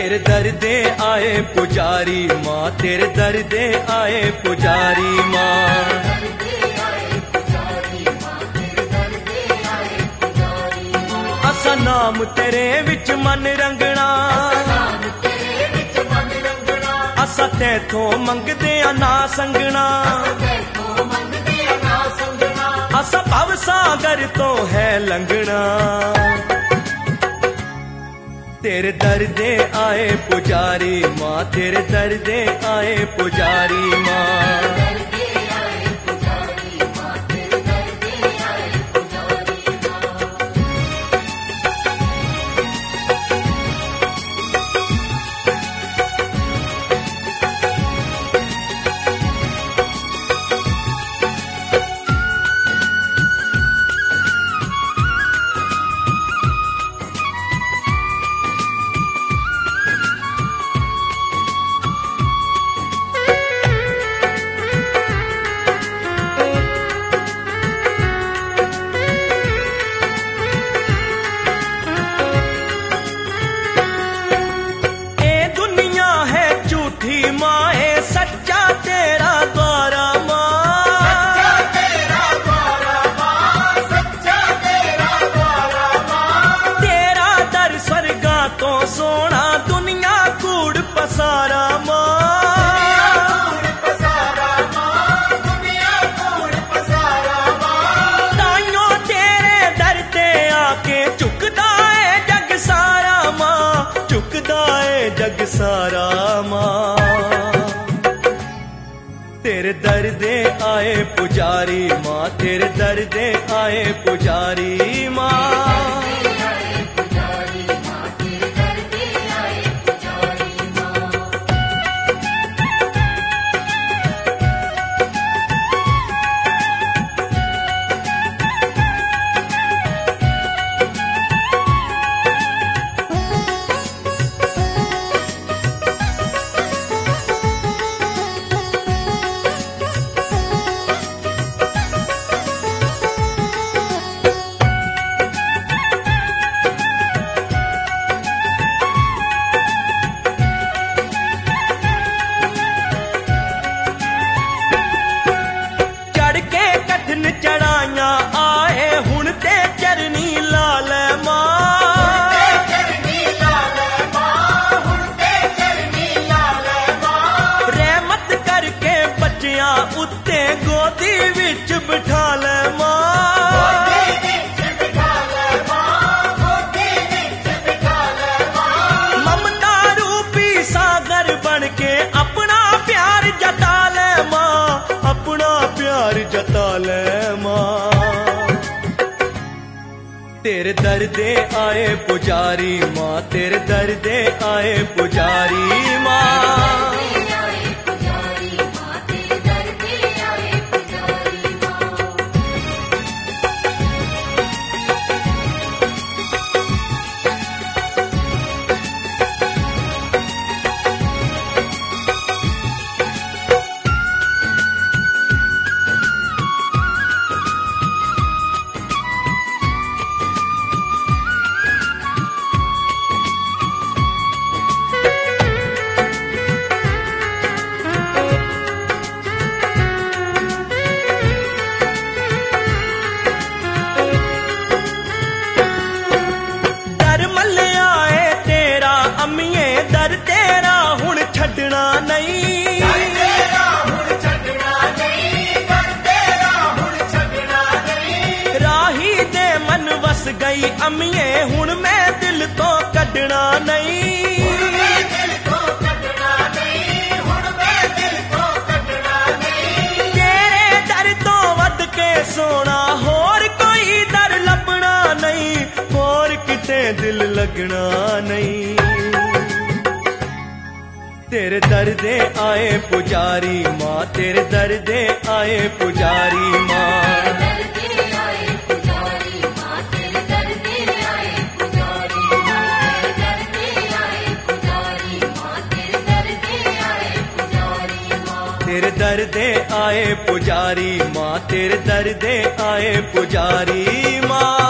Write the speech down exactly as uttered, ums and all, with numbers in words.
तेरे दर दे आए पुजारी माँ, तेरे दर दे आए पुजारी माँ। असा नाम तेरे विच मन रंगना, असा तैथों मंगदे आ ना संगना, असा भव सागर तो है लंघना। तेरे दर दे आए पुजारी माँ, तेरे दर दे आए पुजारी माँ। सच्चा तेरा द्वारा माँ, सच्चा तेरा द्वारा माँ। तेरा दर स्वर्गा तो सोना दुनिया कूड़ पसारा माँ, ताइयों तेरे दर ते आके झुकदा है जग सारा माँ, झुकदा है जग सारा माँ। तेरे दर दे आए पुजारी माँ, तेरे दर दे आए पुजारी माँ। चढ़ाइया आए हुण ते चरनी लाल माँ, रहमत करके बच्चियां उत्ते गोदी विच बिठा ले माँ। ममता रूपी सागर बन के अपना प्यार जता ले माँ, अपना प्यार जता ले माँ। तेरे दर दे आए पुजारी माँ, तेरे दर दे आए पुजारी माँ। दर तेरा हुण छड्डना नहीं, राही दे मन वस गई अम्मीए हुण मैं दिल तो कड्डना नहीं। तेरे दर तो वध के सोना होर कोई दर लभना नहीं, होर किते दिल लगना नहीं। तेरे दर दे आए पुजारी माँ, तेरे दर दे आए पुजारी माँ। तेरे दर दे आए पुजारी माँ, तेरे दर दे आए पुजारी माँ।